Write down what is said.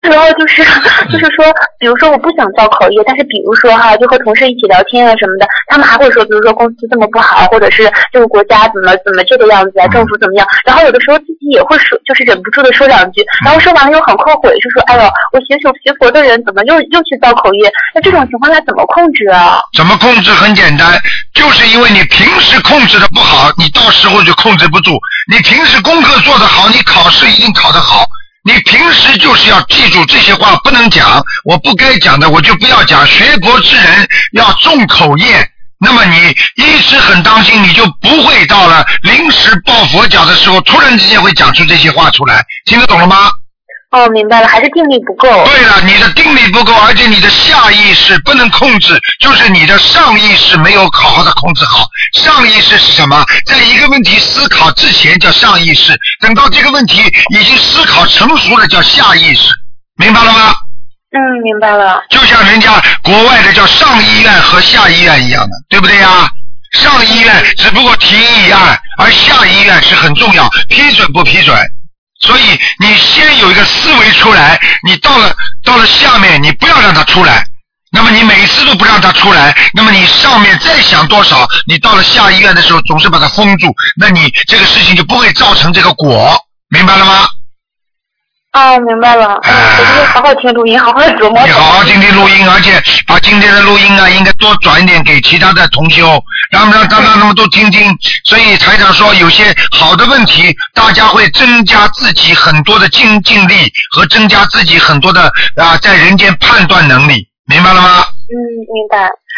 然后就是说，比如说我不想造口业，但是比如说哈，就和同事一起聊天啊什么的，他们还会说，比如说公司这么不好，或者是这个国家怎么这个样子啊，政府怎么样，然后有的时候自己也会说，就是忍不住的说两句，然后说完了又很后悔，就说哎呦，我学佛的人怎么又去造口业？那这种情况下怎么控制啊？ 怎么控制？很简单，就是因为你平时控制的不好，你到时候就控制不住。你平时功课做得好，你考试一定考得好。你平时就是要记住这些话不能讲，我不该讲的我就不要讲。学佛之人要重口业，那么你一直很当心，你就不会到了临时抱佛脚的时候，突然之间会讲出这些话出来。听得懂了吗？ 哦，明白了，还是定力不够。 对了，你的定力不够，而且你的下意识不能控制，就是你的上意识没有好好的控制好。上意识是什么？在一个问题思考之前叫上意识，等到这个问题已经思考成熟了叫下意识，明白了吗？ 明白了。 就像人家国外的叫上医院和下医院一样的，对不对呀？上医院只不过提议案，而下医院是很重要，批准不批准。所以你先有一个思维出来，你到了下面你不要让它出来，那么你每次都不让它出来，那么你上面再想多少，你到了下医院的时候总是把它封住，那你这个事情就不会造成这个果，明白了吗？ 哦，明白了。我就会好好听录音，好好琢磨。 你好好听听录音，而且把今天的录音啊，应该多转一点给其他的同修，让他们都听听。所以台长说，有些好的问题，大家会增加自己很多的精力和增加自己很多的在人间判断能力，明白了吗？ 明白。